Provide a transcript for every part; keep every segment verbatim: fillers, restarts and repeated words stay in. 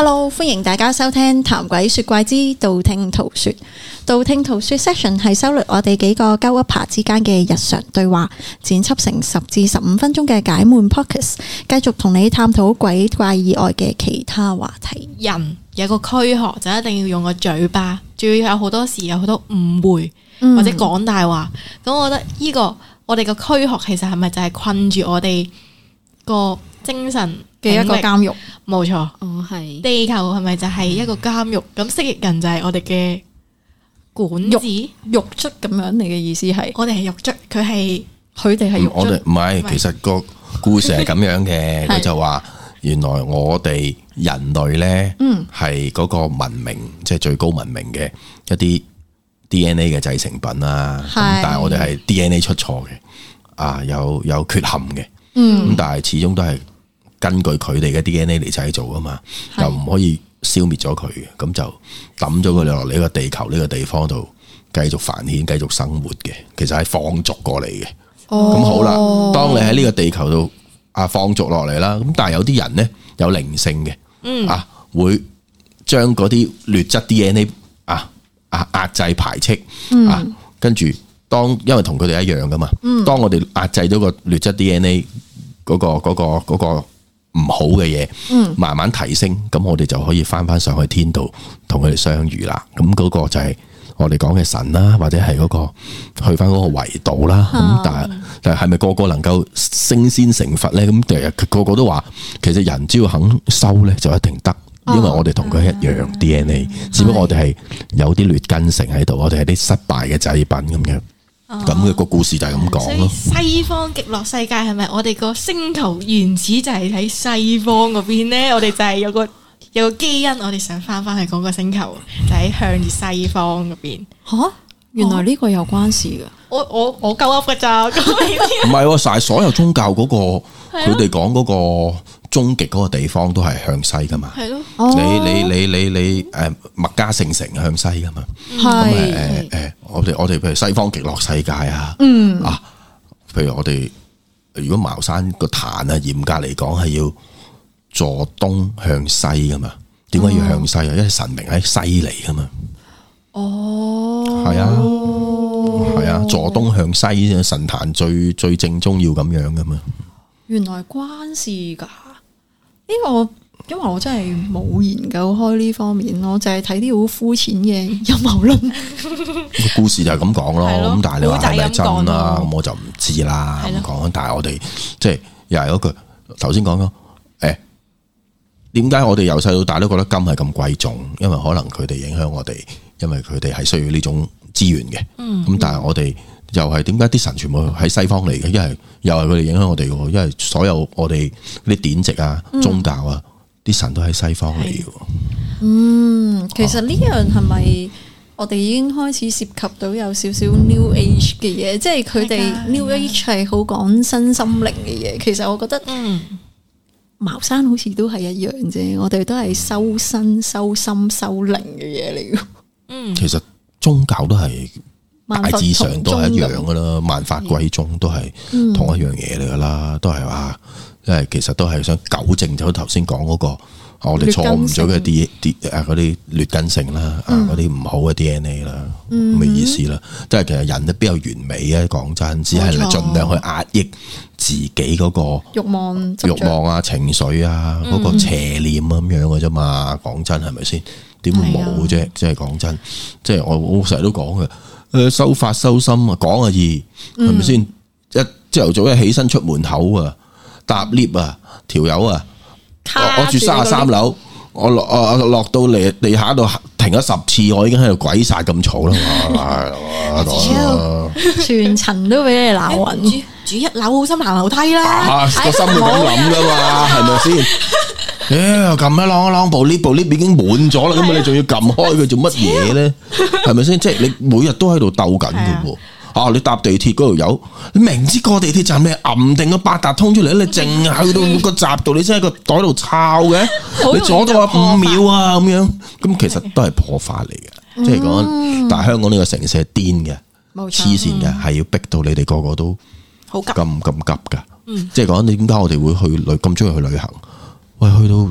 Hello， 歡迎大家收聽談鬼說怪之道聽途說。道聽途說 session 係收錄我哋幾個鳩噏爬之間嘅日常對話，剪輯成十至十五分鐘嘅解悶 podcast， 繼續同你探討鬼怪以外嘅其他話題。 人有個軀殼就一定要用個嘴巴，仲要有好多時有好多誤會、嗯、或者講大話。咁我覺得呢、這個我哋個軀殼其實係咪就係困住我哋個精神嘅一個監獄？ 冇錯， 哦係。 地球係咪就係一個監獄？咁蜥蜴人就係我哋嘅管子獄卒咁樣，你嘅意思係？ 我哋係獄卒，佢係佢哋係獄卒。 我哋唔係，其實個故事係咁樣嘅，佢就話原來我哋人類咧，係嗰個文明，即係最高文明嘅一啲 D N A 嘅製成品啦。咁但係我哋係 D N A 出錯嘅，啊有有缺陷嘅。嗯，咁但係始終都係根據佢哋嘅 D N A 嚟製造啊嘛，又唔可以消滅咗佢嘅，咁就抌咗佢哋落嚟呢個地球呢個地方度繼續繁衍、繼續生活嘅，其實係放逐過嚟嘅。哦，咁好啦，當你喺呢個地球度啊放逐落嚟啦，咁但係有啲人咧有靈性嘅，嗯啊會將嗰啲劣質 D N A 啊啊壓制排斥，嗯、啊，跟住當因為同佢哋一樣噶嘛，嗯、當我哋壓制咗個劣質 D N A 嗰、嗰個嗰、嗰個嗰、嗰個唔好嘅嘢，慢慢提升，咁、嗯、我哋就可以翻翻上去天度同佢哋相遇啦。咁嗰個就係我哋講嘅神啦，或者係嗰、嗰個去翻嗰個維度啦。咁、嗯、但係但係係咪個個能夠升仙成佛咧？咁第日個個都話，其實人只要肯修咧，就一定得，因為我哋同佢一樣、嗯、D N A， 只不過我哋係有啲劣根性喺度，我哋係啲失敗嘅製品咁樣。咁嘅個故事就係咁講咯。 西方極樂世界係咪我哋個星球原始就係喺西方嗰邊咧？我哋就係有個有個基因，我哋想翻翻去嗰個星球，就喺向住西方嗰邊。吓、啊，原來呢個有關事噶？我我我鳩噏噶咋？唔係，晒所有宗教嗰、嗰個，佢哋講嗰個終極嗰個地方都係向西噶嘛？係咯。你你你你你誒，麥加聖城向西噶嘛？係誒誒，我哋我哋譬如西方極樂世界啊，嗯啊，譬如我哋如果茅山個壇啊，嚴格嚟講係要坐東向西噶嘛？點解要向西啊？因為神明喺西嚟噶嘛。哦，係啊，係啊，坐東向西，神壇最最正宗要咁樣噶嘛。 原來關事噶，呢個因為我真係冇研究開呢方面，我就係睇啲好膚淺嘅陰謀論。 個故事就係咁講咯，咁但係你話係咪真啦？咁我就唔知啦。咁講，但係我哋即係又係嗰句頭先講咯。誒，點解我哋由細到大都覺得金係咁貴重？因為可能佢哋影響我哋，因為佢哋係需要呢種資源嘅。嗯，咁但係我哋。又係點解啲神全部喺西方嚟嘅？因為又係佢哋影響我哋嘅，因為所有我哋啲典籍啊、宗教啊，啲、嗯、神都喺西方嚟嘅。 嗯，其實呢樣係咪我哋已經開始涉及到有少少 New Age 嘅嘢？即係佢哋 New Age 係好講身心靈嘅嘢。其實我覺得，嗯，茅山好似都係一樣啫。我哋都係修身、修心、修靈嘅嘢嚟嘅。嗯， 其實宗教都係。大致上都係一樣噶啦，萬法歸宗都係同一樣嘢嚟噶啦，都係話，因為其實都係想糾正咗頭先講嗰個我哋錯誤咗嘅啲啲誒嗰啲劣根性啦，啊嗰啲唔好嘅 D N A 啦，咁嘅意思啦。即係其實人都邊有完美啊？講真，只係盡量去壓抑自己嗰個慾望、 慾望啊、情緒啊、嗰個邪念咁樣嘅啫嘛。講真係咪先？點會冇啫？即係講真，即係我我成日都講嘅。誒，修法修心啊，講啊易，係咪先？一朝頭早一起身出門口啊，搭 lift 啊，條友啊，我住三十三樓，我落我落到嚟地下度停咗十次，我已經喺度鬼殺咁嘈啦， 全層都俾你鬧暈， 住住一樓好心行樓梯啦， 個心會咁諗噶嘛，係咪先？誒，撳一啷一啷部 lift 部 lift 已經滿咗啦，咁你仲要撳開佢做乜嘢咧？係咪先？即係你每日都喺度鬥緊嘅喎。啊，你搭地鐵嗰度有，你明知個地鐵站你揞定個八達通出嚟，你淨係去到個閘度，你真係個袋度抄嘅，你阻咗五秒啊咁樣，咁其實都係破法嚟嘅。即係講，但係香港呢個城市係癲嘅，黐線嘅，係要逼到你哋個個都好咁咁急噶。即係講，你點解我哋會去旅咁中意去旅行？喂，去到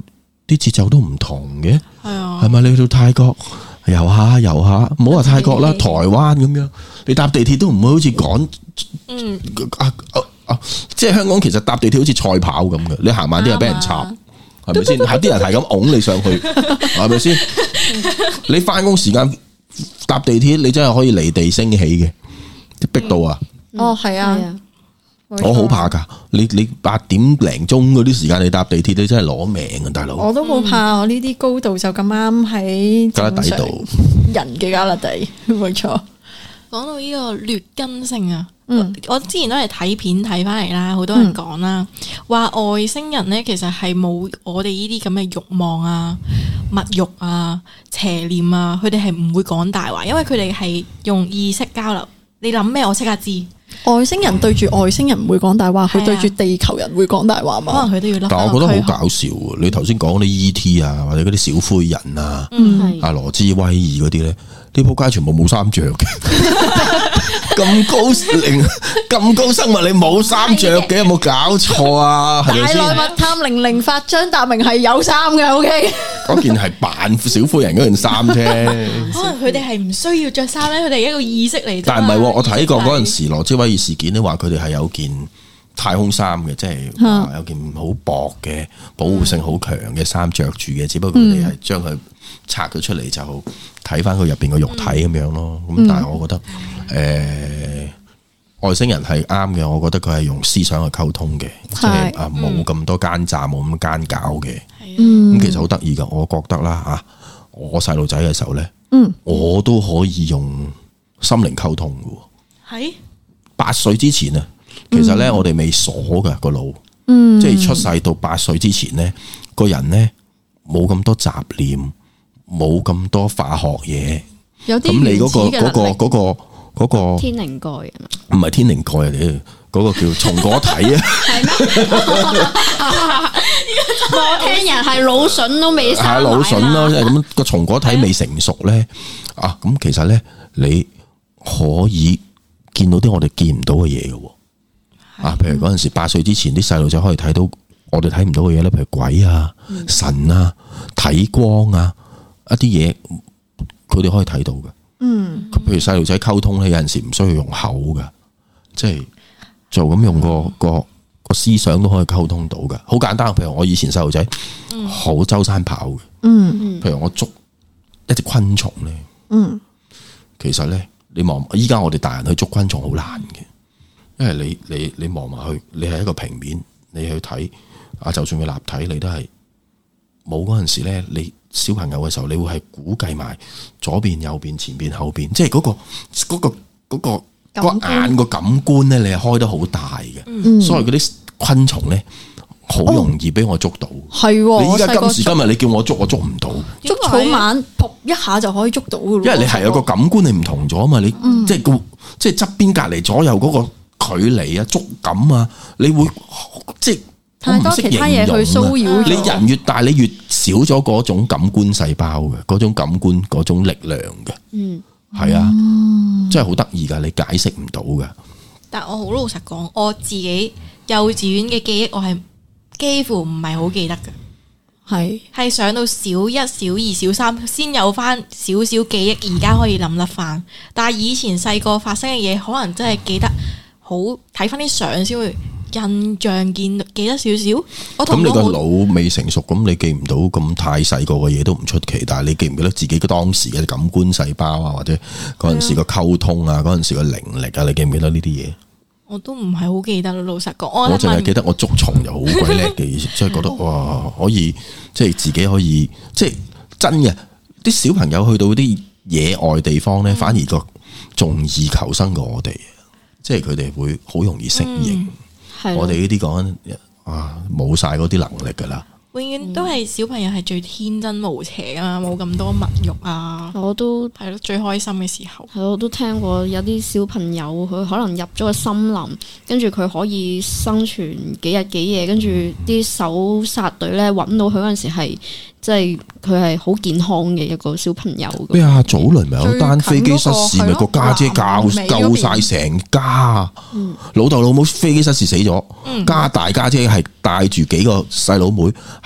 啲節奏都唔同嘅， 係啊， 係咪？你去到泰國遊下遊下，唔好話泰國啦，台灣咁樣，你搭地鐵都唔會好似趕， 嗯啊啊啊！即係香港其實搭地鐵好似賽跑咁嘅，你行慢啲係俾人插，係咪先？係啲人係咁拱你上去，係咪先？你翻工時間搭地鐵，你真係可以離地升起嘅，逼到啊！ 哦，係啊。 我好怕噶，你你八點零鐘嗰啲時間你搭地鐵，你真係攞命啊，大佬！ 我都好怕，我呢啲高度就咁啱喺加底度人嘅加勒底，冇錯。 講到呢個劣根性啊， 嗯， 我之前都係睇片睇翻嚟啦，好多人講啦，話、嗯、外星人咧其實係冇我哋呢啲咁嘅慾望啊、物慾啊、邪念啊，佢哋係唔會講大話，因為佢哋係用意識交流。你諗咩，我即刻知。 外星人對住外星人唔會講大話，佢、嗯、對住地球人會講大話嘛？ 可能佢都要。 但係我覺得好搞笑喎！你頭先講啲 E T 啊，或者嗰啲小灰人啊， 嗯、 阿羅茲威爾嗰啲咧，呢仆街全部冇衫着嘅，咁高齡咁高生物你冇衫着嘅，有冇搞錯啊？係咪先？ 大內密探零零發張達明係有衫嘅 ，OK。 嗰件係扮小灰人嗰件衫啫， 可能佢哋係唔需要着衫咧，佢哋係一個意識嚟。 但係唔係，我睇過嗰陣時羅茲威爾事件咧，話佢哋係有件太空衫嘅，即係有件好薄嘅保護性好強嘅衫着住嘅，只不過佢哋係將佢拆咗出嚟就睇翻佢入邊個肉體咁樣咯。咁、嗯、但係我覺得誒、呃、外星人係啱嘅，我覺得佢係用思想去溝通嘅，即係啊冇咁多奸詐，冇咁奸狡嘅。咁、嗯、其實好得意噶，我覺得啦啊，我細路仔嘅時候咧，嗯，我都可以用心靈溝通嘅。係八歲之前啊，其實咧、嗯、我哋未鎖噶個腦，嗯，即係出世到八歲之前咧，個人咧冇咁多雜念，冇咁多化學嘢，有啲咁你嗰、嗰個嗰、嗰個嗰、嗰個嗰、嗰個天靈蓋啊， 唔係天靈蓋啊，你。嗰個叫松果體啊，係咩？ 我聽人係腦筍都未生埋，係腦筍咯，即係咁個松果體未成熟咧啊！咁其實咧，你可以見到啲我哋見唔到嘅嘢嘅啊，譬如嗰陣時八歲之前啲細路仔可以睇到我哋睇唔到嘅嘢咧，譬如鬼啊、神啊、睇光啊一啲嘢，佢哋可以睇到嘅。嗯，譬如細路仔溝通咧，有陣時唔需要用口嘅，即係。就咁用個個個思想都可以溝通到嘅，好簡單。譬如我以前細路仔好周山跑嘅，嗯，譬如我捉一隻昆蟲咧，嗯，其實咧你望，依家我哋大人去捉昆蟲好難嘅，因為你你你望埋去，你係一個平面，你去睇啊，就算佢立體，你都係冇嗰陣時咧。你小朋友嘅時候，你會係估計埋左邊、右邊、前邊、後邊，即係嗰個嗰個嗰個。個眼個感官咧，你係開得好大嘅，嗯、所以嗰啲昆蟲咧好容易俾我捉到。係、哦，你依家今時今日你叫我捉，我捉唔到。 捉草蜢，撲一下就可以捉到噶咯。 因為你係有個感官你唔同咗啊嘛，你、嗯、即係個即係側邊隔離左右嗰個距離啊、觸感啊，你會即係太多其他嘢去騷擾。 你人越大，你越少咗嗰種感官細胞嘅，嗰種感官嗰種力量嘅。嗯。係啊，嗯、真係好得意噶，你解釋唔到噶。 但我好老實講，我自己幼稚園嘅記憶，我係幾乎唔係好記得噶。係係是上到小一、小二、小三先有翻少少記憶，而家可以諗得翻。但係以前細個發生嘅嘢，可能真係記得好，睇翻啲相先會印象見記得少少。我同咁你個腦未成熟，咁你記唔到咁太細個嘅嘢都唔出奇。但係你記唔記得自己嘅當時嘅感官細胞啊，或者嗰陣時個溝通啊，嗰陣時個靈力啊，你記唔記得呢啲嘢？ 我都唔係好記得，老實講， 我淨係記得我捉蟲就好鬼叻嘅意思，即係覺得哇，可以即係自己可以，即係真嘅。啲小朋友去到啲野外地方咧，反而個仲易求生過我哋，即係佢哋會好容易適應。嗯、我哋呢啲講緊啊，冇晒嗰啲能力噶啦。 永遠都係小朋友係最天真無邪啊，冇咁多物慾啊。 我都係咯，最開心嘅時候。 係我都聽過有啲小朋友佢可能入咗個森林，跟住佢可以生存幾日幾夜，跟住啲搜殺隊咧揾到佢嗰陣時係，即係佢係好健康嘅一個小朋友。 咩啊？早輪咪有單飛機失事，咪個家姐救救晒成家。嗯、老豆老母飛機失事死咗，嗯、加大家姐係帶住幾個細佬妹喺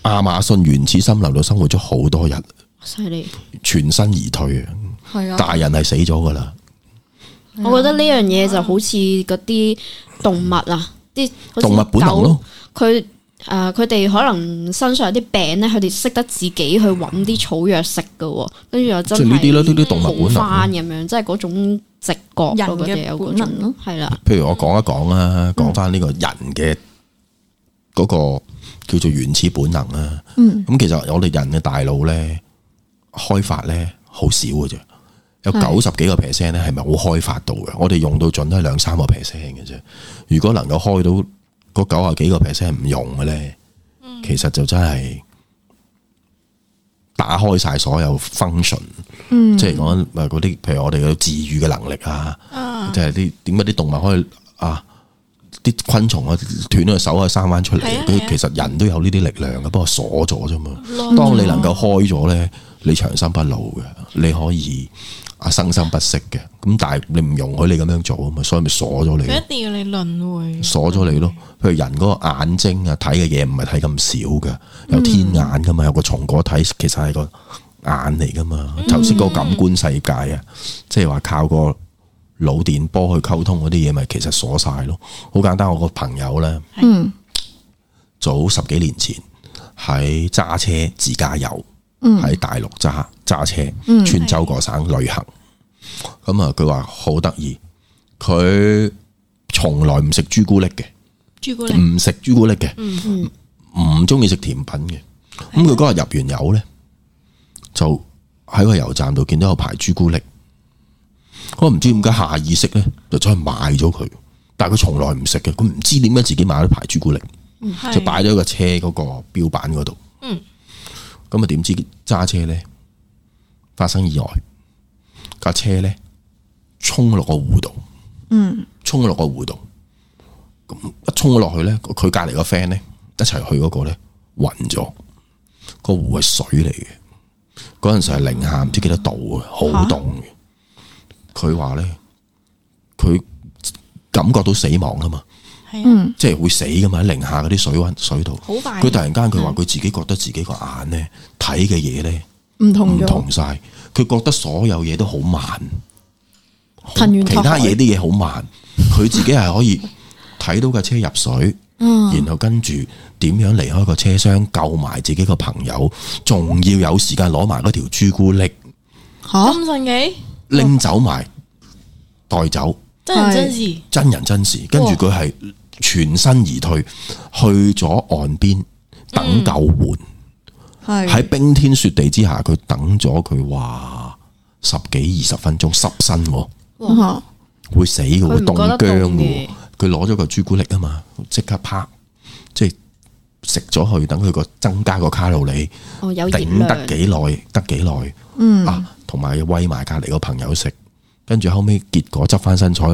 亞馬遜原始森林度生活咗好多日， 犀利。 全身而退啊！ 係啊， 大人係死咗噶啦。 我覺得呢樣嘢就好似嗰啲動物啊，啲動物本能咯。 佢誒佢哋可能身上有啲病咧，佢哋識得自己去揾啲草藥食噶，跟住又真係呢啲咯，呢啲動物本能翻咁樣，即係嗰種直覺咯， 人佢哋有嗰種咯，係啦。 譬如我講一講啊，講翻呢個人嘅嗰個叫做原始本能啊。 嗯， 咁其實我哋人嘅大腦咧開發咧好少嘅啫，有九十幾個 percent 咧係咪好開發到嘅？我哋用到盡都係兩三個 percent 嘅啫。如果能夠開到嗰九十幾個 percent 唔用嘅咧，其實就真係打開晒所有 function。嗯，即係講誒嗰啲，譬如我哋嘅治癒嘅能力啊，即係啲點解啲動物可以啊？啲昆蟲啊，斷咗個手可以生翻出嚟。佢、啊啊、其實人都有呢啲力量嘅，不過鎖咗啫嘛。當你能夠開咗咧，你長生不老嘅，你可以啊生生不息嘅。咁但係你唔容許你咁樣做啊嘛，所以咪鎖咗你。 佢一定要你輪迴，鎖咗你咯。譬如人嗰個眼睛啊，睇嘅嘢唔係睇咁少嘅，有天眼噶嘛，有個松果體其實係個眼嚟噶嘛。頭先嗰個感官世界啊，即係話靠個腦電波去溝通嗰啲嘢，咪其實鎖晒咯。好簡單，我個朋友咧，嗯，早十幾年前喺揸車自駕遊，喺大陸揸揸車穿州過省旅行。咁啊，佢話好得意，佢從來唔食朱古力嘅， 朱古力唔食朱古力嘅，唔中意食甜品嘅。咁佢嗰日入完油咧，就喺個油站度見到有排朱古力。我唔知點解下意識咧就走去買咗佢，但係佢從來唔食嘅，佢唔知點解自己買咗排朱古力，嗯、就擺咗喺個車嗰個標板嗰度。嗯，咁啊點知揸車咧發生意外，架車咧衝落個湖度，嗯，衝落個湖度，咁一衝落去咧，佢隔籬個 friend 咧一齊去嗰個咧暈咗，個湖係水嚟嘅，嗰陣時係零下唔知幾多度啊，好凍嘅。佢話咧，佢感覺到死亡啊嘛，嗯，即係會死噶嘛，喺零下嗰啲水溫水度，好快。佢突然間佢話佢自己覺得自己個眼咧睇嘅嘢咧唔同唔同晒，佢覺得所有嘢都好慢，其他嘢啲嘢好慢，佢自己係可以睇到架車入水，嗯，然後跟住點樣離開個車廂救埋自己個朋友，仲要有時間攞埋嗰條朱古力， 吓咁神奇。 拎走埋帶走， 真人真事， 真人真事。跟住佢係全身而退，去咗岸邊等救援。係喺、嗯、冰天雪地之下，佢等咗佢話十幾二十分鐘，濕身，哇！會死嘅，會凍僵嘅。佢攞咗個朱古力啊嘛，即刻啪，即係食咗去，等佢個增加個卡路里， 哦，有頂得幾耐得幾耐，嗯啊。同埋餵埋隔籬個朋友食，跟住後尾結果執翻身彩，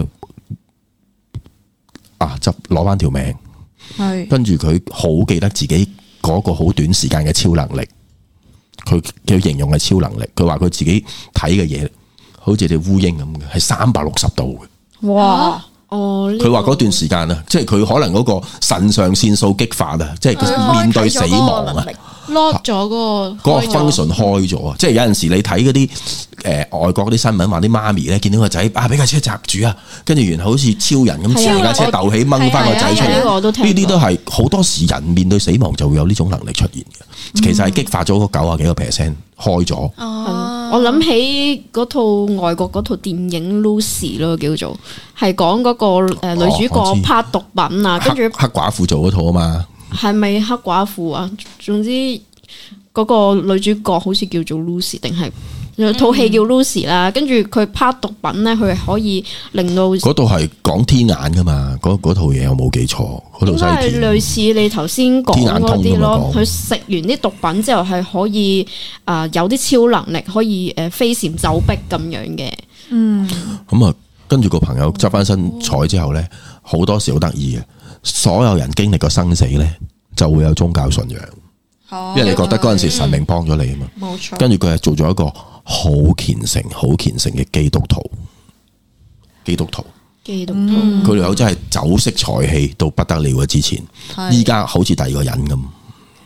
啊執攞翻條命，係跟住佢好記得自己嗰個好短時間嘅超能力，佢佢形容係超能力，佢話佢自己睇嘅嘢好似隻烏蠅咁嘅，係三百六十度嘅，哇！哦，佢話嗰段時間啊，即係佢可能嗰個腎上腺素激發啊，即係佢面對死亡啊。 lock 咗嗰個嗰個 function 開咗啊！即係有陣時你睇嗰啲誒外國嗰啲新聞，話啲媽咪咧見到個仔啊俾架車砸住啊，跟住然後好似超人咁成架車鬥起掹翻個仔出嚟，呢啲都係好多時人面對死亡就會有呢種能力出現嘅。嗯、其實係激發咗嗰九啊幾個 percent 開咗。 哦，我諗起嗰套外國嗰套電影 Lucy 咯，叫做係講嗰個誒女主角拍毒品啊，跟住黑寡婦做嗰套啊嘛。 係咪黑寡婦啊？總之嗰個女主角好似叫做 Lucy， 定係套戲叫 Lucy 啦。跟住佢拍毒品咧，佢係可以令到嗰度係講天眼噶嘛？嗰套嘢我冇記錯，嗰套西片類似你頭先講嗰啲咯。佢食完啲毒品之後係可以啊、呃、有啲超能力，可以誒飛檐走壁咁樣嘅。嗯， 咁啊，跟住個朋友執翻身彩之後咧，好多時好得意嘅。所有人經歷過生死咧，就會有宗教信仰，哦、因為你覺得嗰陣時神明幫咗你啊嘛。冇錯、嗯。跟住佢係做咗一個好虔誠、好虔誠嘅基督徒。基督徒， 基督徒， 佢條友真係酒色財氣到不得了啊！之前，依家好似第二個人咁。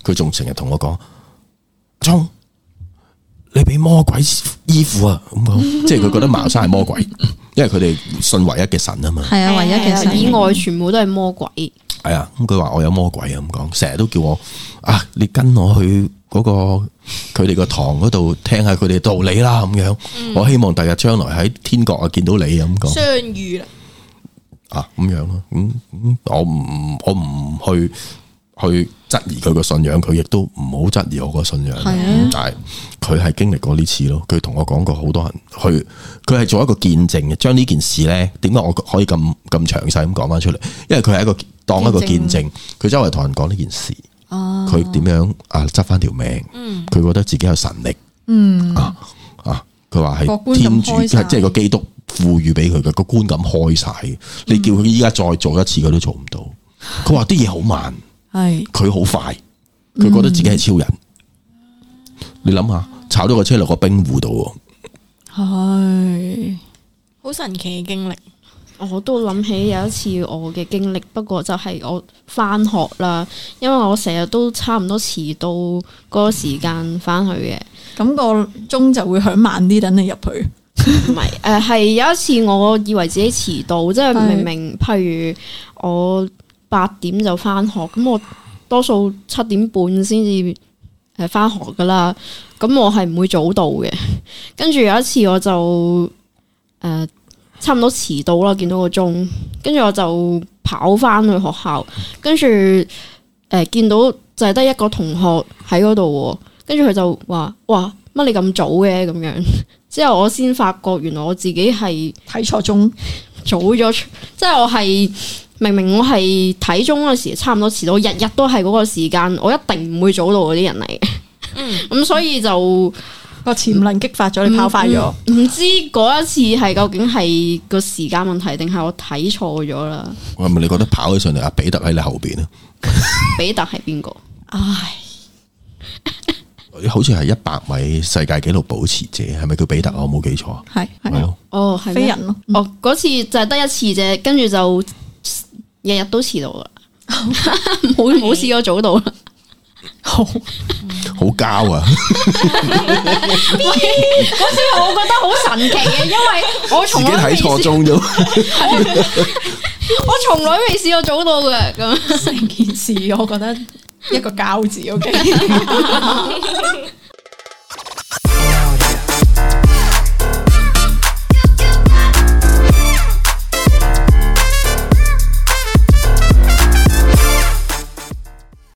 佢仲成日同我講，聰，你俾魔鬼依附啊咁講，即係佢覺得茅山係魔鬼，因為佢哋信唯一嘅神啊嘛。 係啊，唯一嘅神以外全部都係魔鬼。 係啊，咁佢話我有魔鬼啊咁講，成日都叫我啊，你跟我去嗰個佢哋個堂嗰度聽下佢哋道理啦咁樣。嗯、我希望第日將來喺天國啊見到你咁講。 相遇啦， 啊咁樣咯，咁、嗯、我唔我唔去去質疑佢個信仰，佢亦都唔好質疑我個信仰。係啊，但係佢係經歷過呢次咯，佢同我講過好多人去，佢係做一個見證嘅，將呢件事咧，點解我可以咁咁詳細咁講翻出嚟？因為佢係一個當一個見證，佢周圍同人講呢件事，佢點樣啊執翻條命，佢、嗯、覺得自己有神力，嗯啊啊，佢話係天主，即係個基督賦予俾佢嘅個觀感開晒，你叫佢依家再做一次，佢都做唔到。佢話啲嘢好慢。係佢好快，佢覺得自己係超人。嗯、你諗下，炒咗個車落個冰湖度， 係好神奇嘅經歷。 我都諗起有一次我嘅經歷，不過就係我翻學啦，因為我成日都差唔多遲到嗰個時間翻去嘅，咁個鐘就會響慢啲，等你入去。 唔係，誒係有一次我以為自己遲到，即係明明譬如我。八點就翻學，咁我多數七點半先至誒翻學噶啦，咁我係唔會早到嘅。跟住有一次我就誒、呃、差唔多遲到啦，見到個鐘，跟住我就跑翻去學校，跟住誒見到就係得一個同學喺嗰度，跟住佢就話：哇，乜你咁早嘅咁樣？之後我先發覺原來我自己係睇錯鐘， 早咗，即係我係。明明我係睇鐘嗰時差唔多遲到，日日都係嗰個時間，我一定唔會早到嗰啲人嚟嘅。嗯，咁所以就個潛能激發咗你跑快咗。唔、 嗯嗯、知嗰一次係究竟係個時間問題，定係我睇錯咗啦？ 係咪你覺得跑起上嚟阿彼得喺你後邊啊？ 彼得係邊個？唉， 好似係一百米世界紀錄保持者，係咪叫彼得啊？我冇記錯啊。 係係咯。 哦，係飛人咯。 嗯、哦，嗰次就係得一次啫，跟住就。日日都遲到啦，冇冇試過早到啦， 好好膠啊！ 嗰次我覺得好神奇嘅，因為我從來睇錯鐘咗， 我從來未試過早到嘅，咁成件事我覺得一個膠字，OK。